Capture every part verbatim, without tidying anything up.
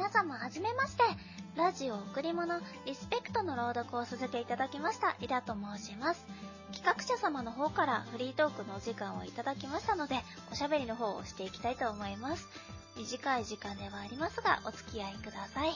皆様はじめまして。ラジオ贈り物リスペクトの朗読をさせていただきましたリラと申します。企画者様の方からフリートークのお時間をいただきましたので、おしゃべりの方をしていきたいと思います。短い時間ではありますがお付き合いください。はい、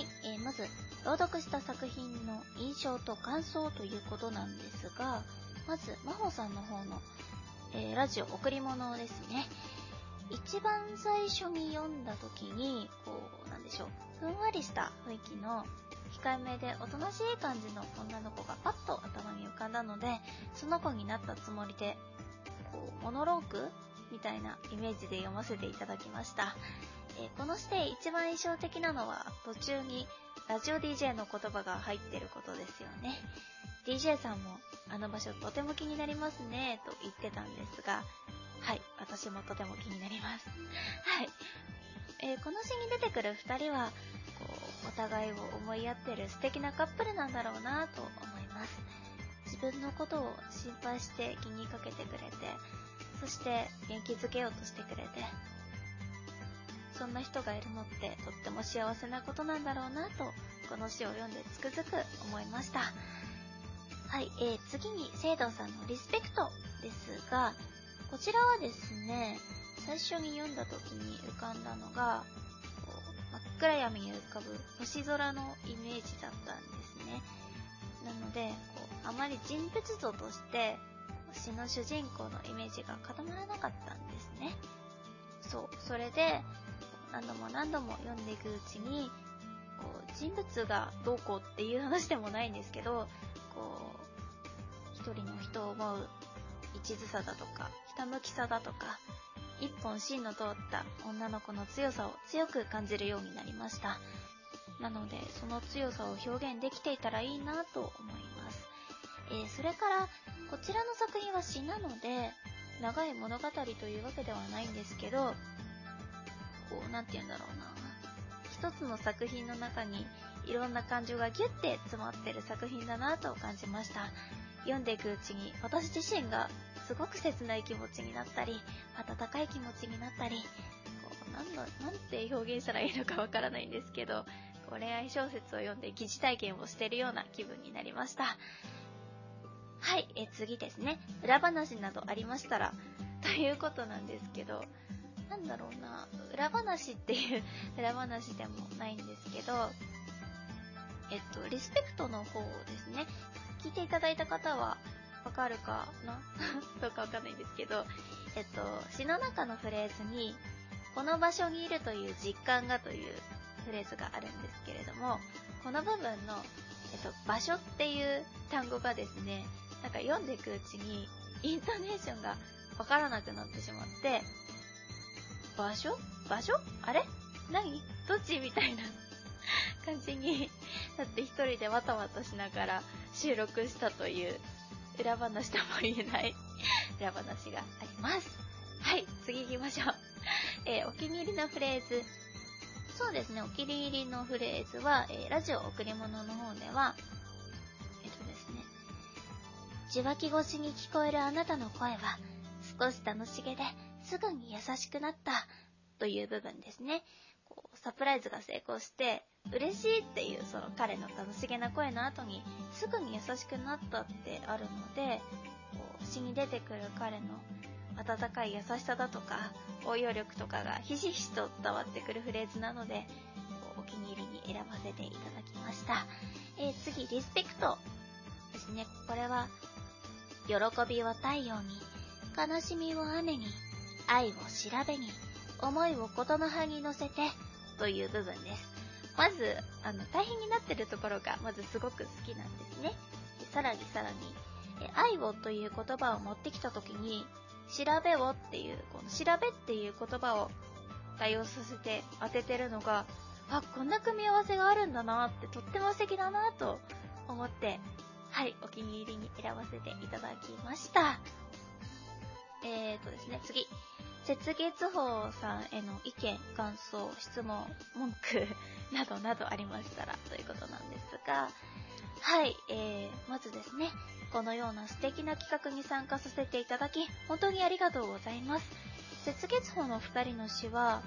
えー、まず朗読した作品の印象と感想ということなんですが、まず真帆さんの方の、えー、ラジオ贈り物ですね。一番最初に読んだ時にこうなんでしょう、ふんわりした雰囲気の控えめでおとなしい感じの女の子がパッと頭に浮かんだので、その子になったつもりでこうモノローグみたいなイメージで読ませていただきました。えー、この詩で一番印象的なのは途中にラジオ ディージェー の言葉が入ってることですよね。 ディージェー さんもあの場所とても気になりますねと言ってたんですが、はい、私もとても気になります。はい、えー、この詩に出てくるふたりはこうお互いを思いやってる素敵なカップルなんだろうなと思います。自分のことを心配して気にかけてくれて、そして元気づけようとしてくれて、そんな人がいるのってとっても幸せなことなんだろうなと、この詩を読んでつくづく思いました。はい、えー、次に聖堂さんのリスペクトですが、こちらはですね、最初に読んだ時に浮かんだのがこう真っ暗闇に浮かぶ星空のイメージだったんですね。なのでこうあまり人物像として詩の主人公のイメージが固まらなかったんですね。そう、それで何度も何度も読んでいくうちにこう人物がどうこうっていう話でもないんですけど、こう一人の人を思う一途さだとかひたむきさだとか、一本芯の通った女の子の強さを強く感じるようになりました。なのでその強さを表現できていたらいいなと思います。えー、それからこちらの作品は詩なので長い物語というわけではないんですけど、こうなんて言うんだろうな、一つの作品の中にいろんな感情がギュッて詰まってる作品だなと感じました。読んでいくうちに私自身がすごく切ない気持ちになったり、温かい気持ちになったり、こうなんだ、なんて表現したらいいのかわからないんですけど、こう恋愛小説を読んで疑似体験をしているような気分になりました。はい、え次ですね。裏話などありましたらということなんですけど、なんだろうな、裏話っていう裏話でもないんですけど、えっとリスペクトの方ですね。聞いていただいた方はわかるかなどうかわかんないんですけど、えっと詩の中のフレーズにこの場所にいるという実感がというフレーズがあるんですけれども、この部分の、えっと、場所っていう単語がですね、なんか読んでいくうちにイントネーションがわからなくなってしまって、場所場所あれ何どっちみたいな感じになって一人でわたわたしながら収録したという裏話とも言えない裏話があります。はい、次行きましょう。えー、お気に入りのフレーズ。そうですね、お気に入りのフレーズは、えー、ラジオ贈り物の方では、えっとですね、受話器越しに聞こえるあなたの声は少し楽しげですぐに優しくなったという部分ですね。こうサプライズが成功して嬉しいっていうその彼の楽しげな声の後にすぐに優しくなったってあるので、こう詩に出てくる彼の温かい優しさだとか応用力とかがひしひしと伝わってくるフレーズなので、こうお気に入りに選ばせていただきました。えー、次リスペクトですね。これは喜びを太陽に、悲しみを雨に、愛を調べに、思いをことの葉に乗せてという部分です。まずあの大変になってるところがまずすごく好きなんですね。でさらにさらにえ愛をという言葉を持ってきたときに、調べをっていうこの調べっていう言葉を対応させて当ててるのが、あ、こんな組み合わせがあるんだなってとっても素敵だなと思って、はい、お気に入りに選ばせていただきました。えーとですね、次。雪月報さんへの意見、感想、質問、文句などなどありましたらということなんですが、はい、えー、まずですね、このような素敵な企画に参加させていただき、本当にありがとうございます。雪月報のふたりの詩は、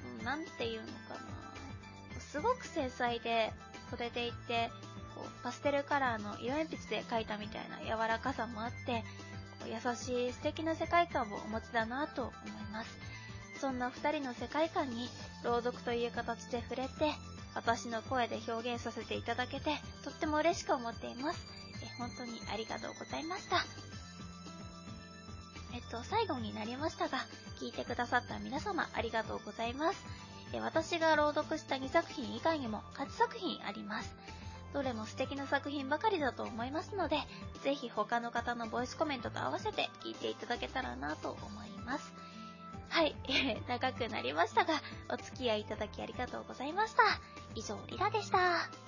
うん、なんていうのかな。すごく繊細で、それでいて、こうパステルカラーの色鉛筆で描いたみたいな柔らかさもあって、こう優しい素敵な世界観をお持ちだなと思います。そんな二人の世界観に朗読という形で触れて、私の声で表現させていただけて、とっても嬉しく思っています。え本当にありがとうございました。えっと、最後になりましたが、聞いてくださった皆様ありがとうございます。え私が朗読したにさく品以外にもはちさく品あります。どれも素敵な作品ばかりだと思いますので、ぜひ他の方のボイスコメントと合わせて聞いていただけたらなと思います。はい、長くなりましたが、お付き合いいただきありがとうございました。以上、リラでした。